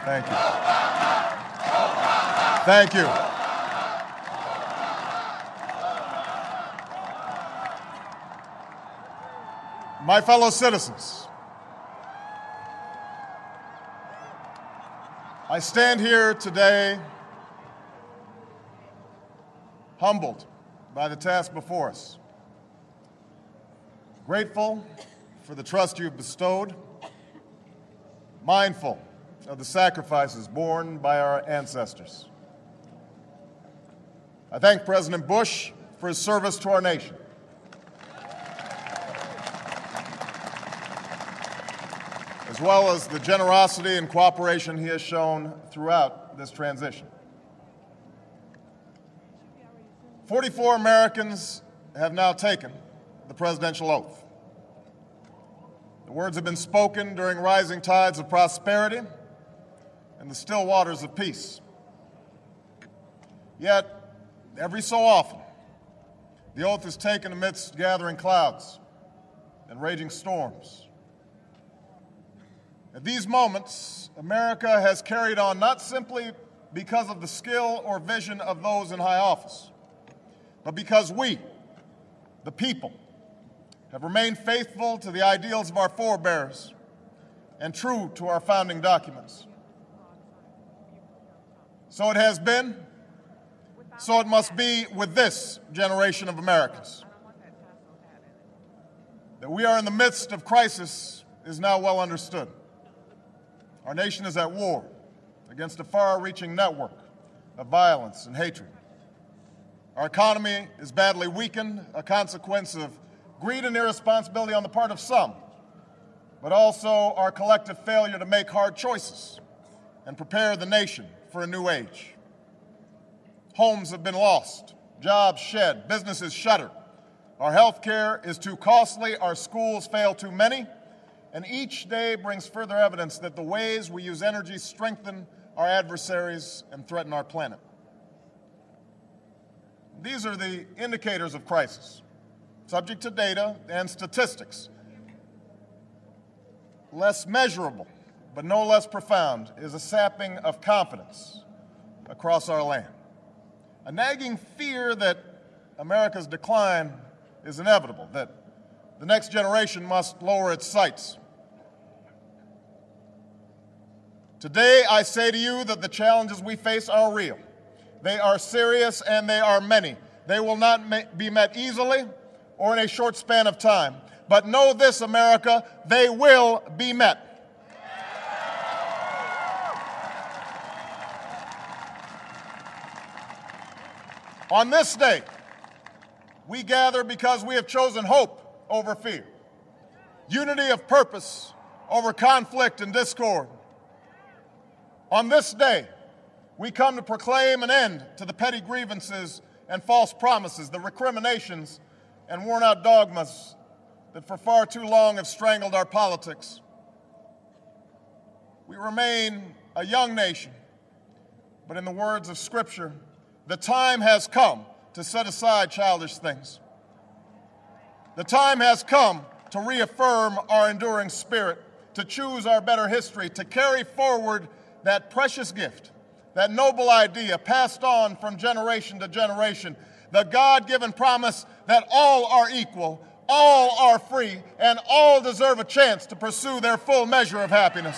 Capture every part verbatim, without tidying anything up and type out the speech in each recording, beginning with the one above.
Thank you. Thank you. My fellow citizens, I stand here today humbled by the task before us, grateful for the trust you've bestowed, mindful of the sacrifices borne by our ancestors. I thank President Bush for his service to our nation. As well as the generosity and cooperation he has shown throughout this transition. forty-four Americans have now taken the presidential oath. The words have been spoken during rising tides of prosperity and the still waters of peace. Yet, every so often, the oath is taken amidst gathering clouds and raging storms. At these moments, America has carried on not simply because of the skill or vision of those in high office, but because we, the people, have remained faithful to the ideals of our forebears and true to our founding documents. So it has been, so it must be with this generation of Americans. That we are in the midst of crisis is now well understood. Our nation is at war against a far-reaching network of violence and hatred. Our economy is badly weakened, a consequence of greed and irresponsibility on the part of some, but also our collective failure to make hard choices and prepare the nation for a new age. Homes have been lost, jobs shed, businesses shuttered. Our health care is too costly, our schools fail too many, and each day brings further evidence that the ways we use energy strengthen our adversaries and threaten our planet. These are the indicators of crisis, subject to data and statistics. Less measurable, but no less profound, is a sapping of confidence across our land. A nagging fear that America's decline is inevitable, that the next generation must lower its sights. Today, I say to you that the challenges we face are real. They are serious and they are many. They will not be met easily or in a short span of time. But know this, America, they will be met. On this day, we gather because we have chosen hope over fear, unity of purpose over conflict and discord. On this day, we come to proclaim an end to the petty grievances and false promises, the recriminations and worn-out dogmas that for far too long have strangled our politics. We remain a young nation, but in the words of Scripture, the time has come to set aside childish things. The time has come to reaffirm our enduring spirit, to choose our better history, to carry forward that precious gift, that noble idea passed on from generation to generation, the God-given promise that all are equal, all are free, and all deserve a chance to pursue their full measure of happiness.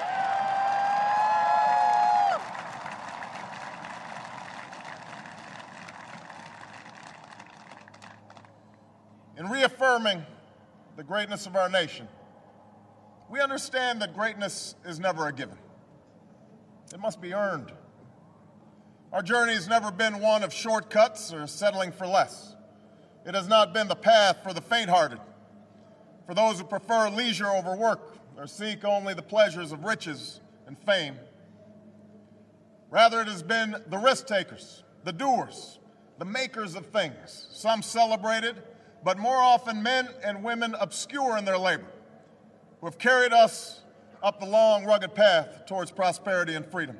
In reaffirming the greatness of our nation, we understand that greatness is never a given. It must be earned. Our journey has never been one of shortcuts or settling for less. It has not been the path for the faint-hearted, for those who prefer leisure over work or seek only the pleasures of riches and fame. Rather, it has been the risk-takers, the doers, the makers of things, some celebrated, but more often men and women obscure in their labor, who have carried us up the long, rugged path towards prosperity and freedom.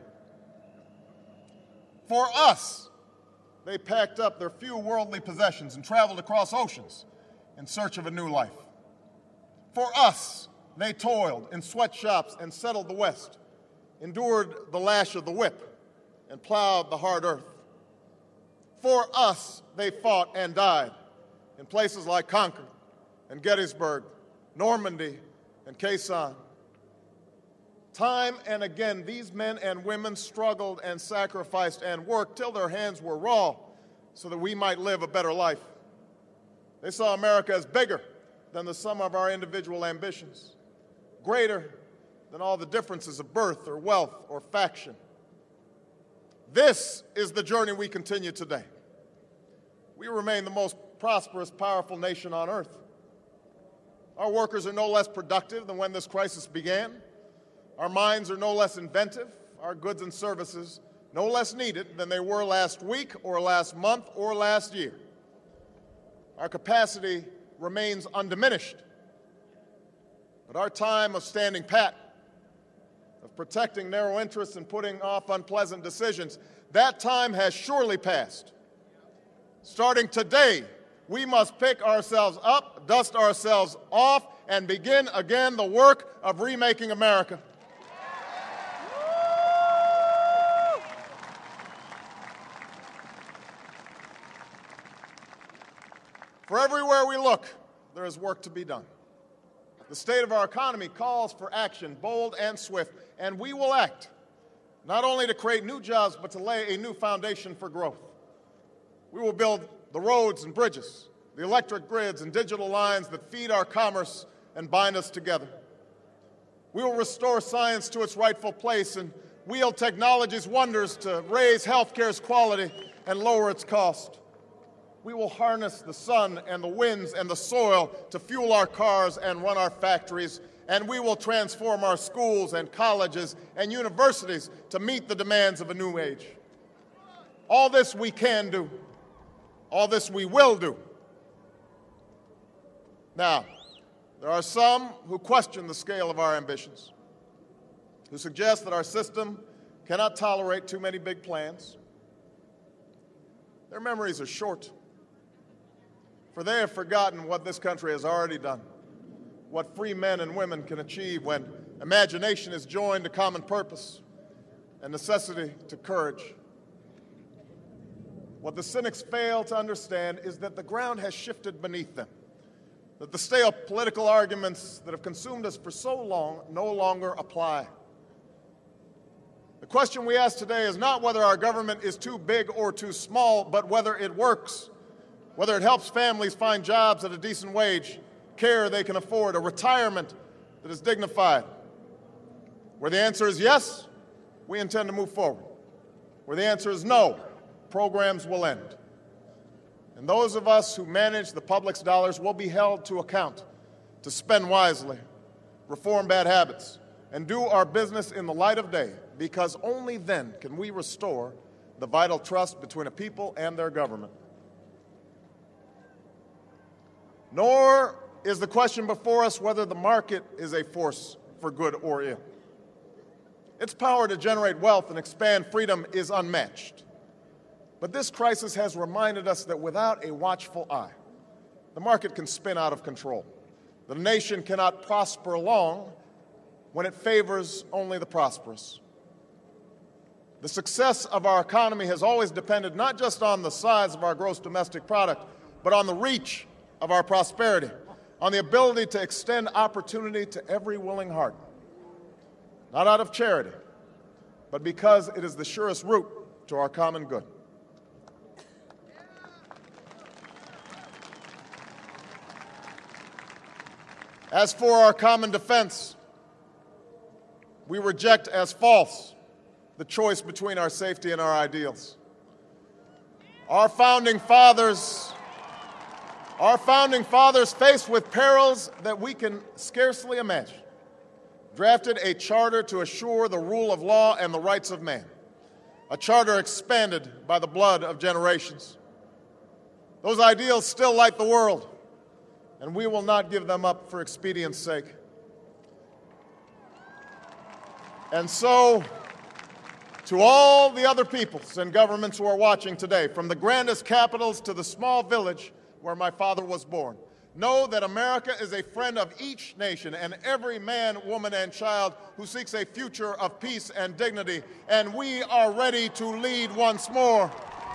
For us, they packed up their few worldly possessions and traveled across oceans in search of a new life. For us, they toiled in sweatshops and settled the West endured the lash of the whip, and plowed the hard earth. For us, they fought and died in places like Concord and Gettysburg, Normandy and Khe Sanh. Time and again, these men and women struggled and sacrificed and worked till their hands were raw so that we might live a better life. They saw America as bigger than the sum of our individual ambitions, greater than all the differences of birth or wealth or faction. This is the journey we continue today. We remain the most prosperous, powerful nation on earth. Our workers are no less productive than when this crisis began. Our minds are no less inventive, our goods and services no less needed than they were last week or last month or last year. Our capacity remains undiminished, but our time of standing pat, of protecting narrow interests and putting off unpleasant decisions, that time has surely passed. Starting today, we must pick ourselves up, dust ourselves off, and begin again the work of remaking America. For everywhere we look, there is work to be done. The state of our economy calls for action, bold and swift, and we will act, not only to create new jobs, but to lay a new foundation for growth. We will build the roads and bridges, the electric grids and digital lines that feed our commerce and bind us together. We will restore science to its rightful place and wield technology's wonders to raise healthcare's quality and lower its cost. We will harness the sun and the winds and the soil to fuel our cars and run our factories, and we will transform our schools and colleges and universities to meet the demands of a new age. All this we can do. All this we will do. Now, there are some who question the scale of our ambitions, who suggest that our system cannot tolerate too many big plans. Their memories are short, for they have forgotten what this country has already done, what free men and women can achieve when imagination is joined to common purpose and necessity to courage. What the cynics fail to understand is that the ground has shifted beneath them, that the stale political arguments that have consumed us for so long no longer apply. The question we ask today is not whether our government is too big or too small, but whether it works, whether it helps families find jobs at a decent wage, care they can afford, a retirement that is dignified. Where the answer is yes, we intend to move forward. Where the answer is no, programs will end. And those of us who manage the public's dollars will be held to account to spend wisely, reform bad habits, and do our business in the light of day, because only then can we restore the vital trust between a people and their government. Nor is the question before us whether the market is a force for good or ill. Its power to generate wealth and expand freedom is unmatched. But this crisis has reminded us that without a watchful eye, the market can spin out of control. The nation cannot prosper long when it favors only the prosperous. The success of our economy has always depended not just on the size of our gross domestic product, but on the reach of our prosperity, on the ability to extend opportunity to every willing heart, not out of charity, but because it is the surest route to our common good. As for our common defense, we reject as false the choice between our safety and our ideals. Our founding fathers Our founding fathers, faced with perils that we can scarcely imagine, drafted a charter to assure the rule of law and the rights of man, a charter expanded by the blood of generations. Those ideals still light the world, and we will not give them up for expedience sake. And so, to all the other peoples and governments who are watching today, from the grandest capitals to the small village where my father was born, Know that America is a friend of each nation and every man, woman, and child who seeks a future of peace and dignity, and we are ready to lead once more.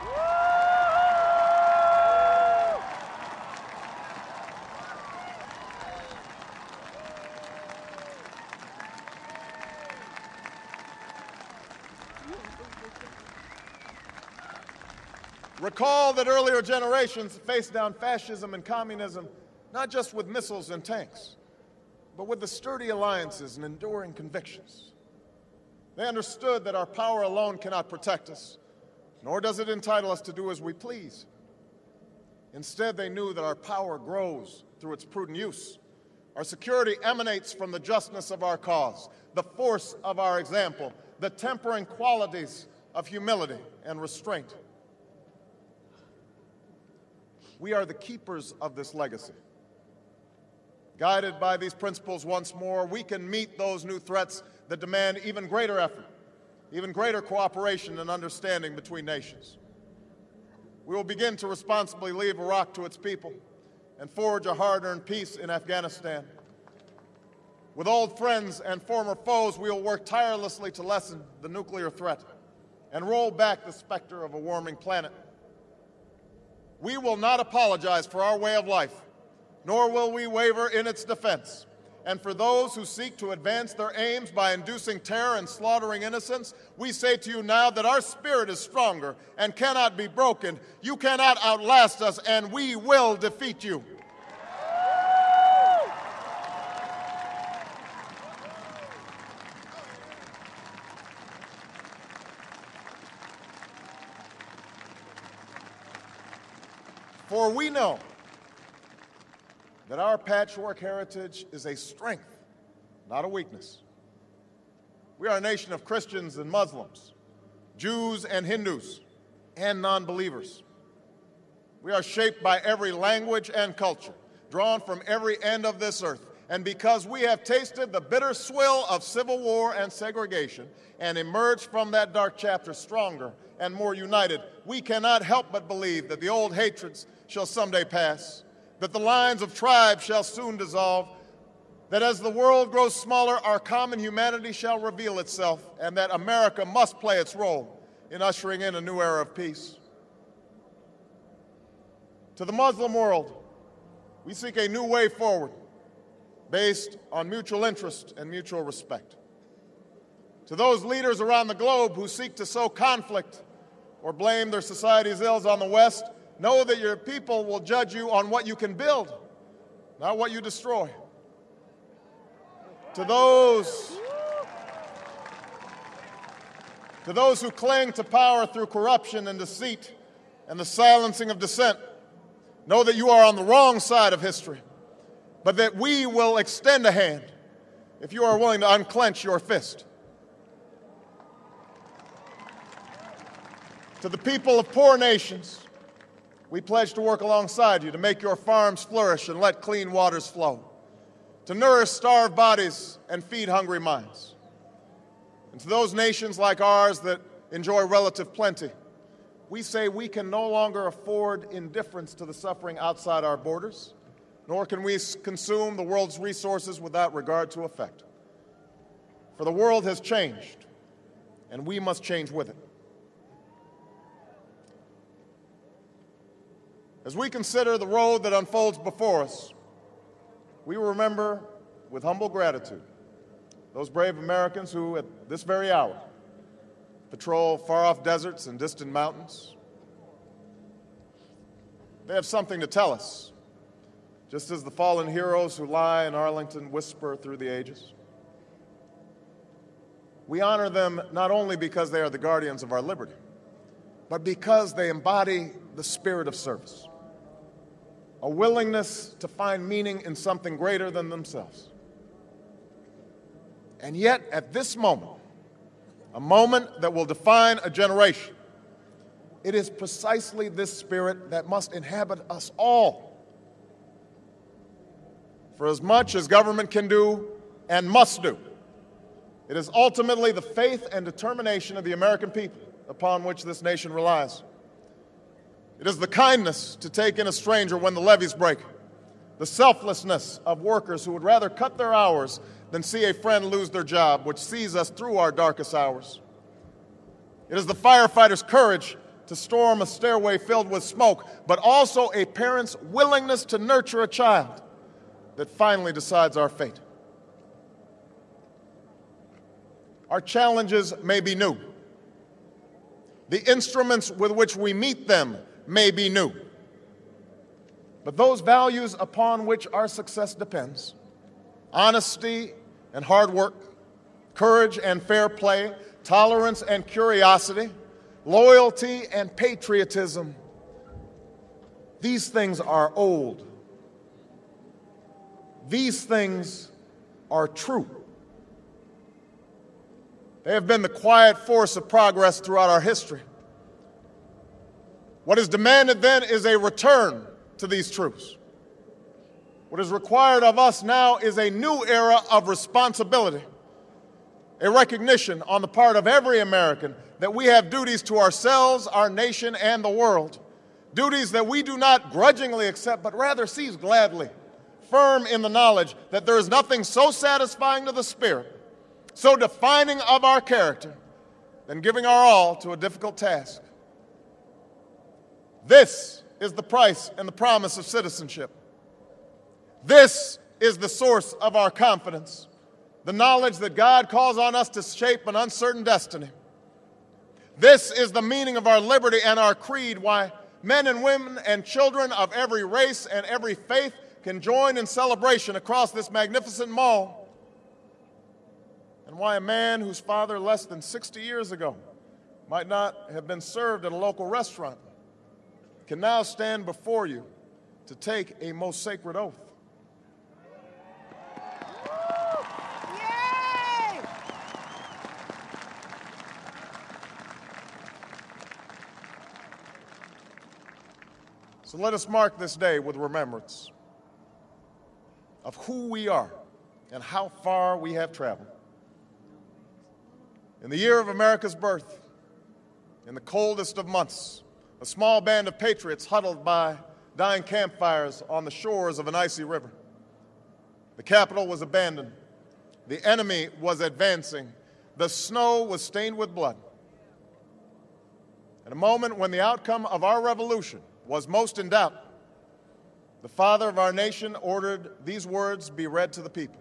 Recall that earlier generations faced down fascism and communism not just with missiles and tanks, but with the sturdy alliances and enduring convictions. They understood that our power alone cannot protect us, nor does it entitle us to do as we please. Instead, they knew that our power grows through its prudent use. Our security emanates from the justness of our cause, the force of our example, the tempering qualities of humility and restraint. We are the keepers of this legacy. Guided by these principles once more, we can meet those new threats that demand even greater effort, even greater cooperation and understanding between nations. We will begin to responsibly leave Iraq to its people and forge a hard-earned peace in Afghanistan. With old friends and former foes, we will work tirelessly to lessen the nuclear threat and roll back the specter of a warming planet. We will not apologize for our way of life, nor will we waver in its defense. And for those who seek to advance their aims by inducing terror and slaughtering innocents, we say to you now that our spirit is stronger and cannot be broken. You cannot outlast us, and we will defeat you. For we know that our patchwork heritage is a strength, not a weakness. We are a nation of Christians and Muslims, Jews and Hindus, and non-believers. We are shaped by every language and culture, drawn from every end of this earth. And because we have tasted the bitter swill of civil war and segregation and emerged from that dark chapter stronger and more united, we cannot help but believe that the old hatreds shall someday pass, that the lines of tribes shall soon dissolve, that as the world grows smaller, our common humanity shall reveal itself, and that America must play its role in ushering in a new era of peace. To the Muslim world, we seek a new way forward based on mutual interest and mutual respect. To those leaders around the globe who seek to sow conflict or blame their society's ills on the West, know that your people will judge you on what you can build, not what you destroy. To those, to those who cling to power through corruption and deceit and the silencing of dissent, know that you are on the wrong side of history, but that we will extend a hand if you are willing to unclench your fist. To the people of poor nations, we pledge to work alongside you to make your farms flourish and let clean waters flow, to nourish starved bodies and feed hungry minds. And to those nations like ours that enjoy relative plenty, we say we can no longer afford indifference to the suffering outside our borders, nor can we consume the world's resources without regard to effect. For the world has changed, and we must change with it. As we consider the road that unfolds before us, we remember with humble gratitude those brave Americans who, at this very hour, patrol far-off deserts and distant mountains. They have something to tell us, just as the fallen heroes who lie in Arlington whisper through the ages. We honor them not only because they are the guardians of our liberty, but because they embody the spirit of service, a willingness to find meaning in something greater than themselves. And yet, at this moment, a moment that will define a generation, it is precisely this spirit that must inhabit us all. For as much as government can do and must do, it is ultimately the faith and determination of the American people upon which this nation relies. It is the kindness to take in a stranger when the levees break, the selflessness of workers who would rather cut their hours than see a friend lose their job, which sees us through our darkest hours. It is the firefighter's courage to storm a stairway filled with smoke, but also a parent's willingness to nurture a child that finally decides our fate. Our challenges may be new. The instruments with which we meet them may be new. But those values upon which our success depends, honesty and hard work, courage and fair play, tolerance and curiosity, loyalty and patriotism, these things are old. These things are true. They have been the quiet force of progress throughout our history. What is demanded then is a return to these truths. What is required of us now is a new era of responsibility, a recognition on the part of every American that we have duties to ourselves, our nation, and the world, duties that we do not grudgingly accept, but rather seize gladly, firm in the knowledge that there is nothing so satisfying to the spirit, so defining of our character, than giving our all to a difficult task. This is the price and the promise of citizenship. This is the source of our confidence, the knowledge that God calls on us to shape an uncertain destiny. This is the meaning of our liberty and our creed, why men and women and children of every race and every faith can join in celebration across this magnificent mall, and why a man whose father less than sixty years ago might not have been served at a local restaurant can now stand before you to take a most sacred oath. Yay! So let us mark this day with remembrance of who we are and how far we have traveled. In the year of America's birth, in the coldest of months, a small band of patriots huddled by dying campfires on the shores of an icy river. The capital was abandoned. The enemy was advancing. The snow was stained with blood. At a moment when the outcome of our revolution was most in doubt, the father of our nation ordered these words be read to the people.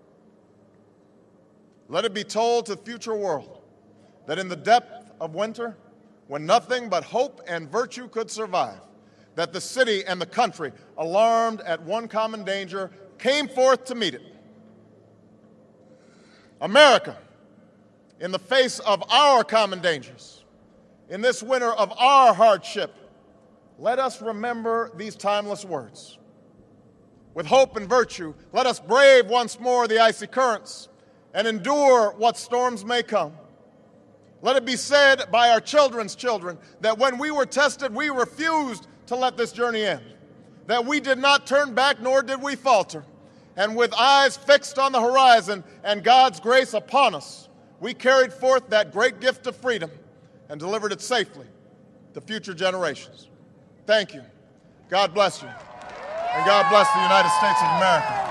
Let it be told to the future world that in the depth of winter, when nothing but hope and virtue could survive, that the city and the country, alarmed at one common danger, came forth to meet it. America, in the face of our common dangers, in this winter of our hardship, let us remember these timeless words. With hope and virtue, let us brave once more the icy currents and endure what storms may come. Let it be said by our children's children that when we were tested, we refused to let this journey end, that we did not turn back nor did we falter. And with eyes fixed on the horizon and God's grace upon us, we carried forth that great gift of freedom and delivered it safely to future generations. Thank you. God bless you. And God bless the United States of America.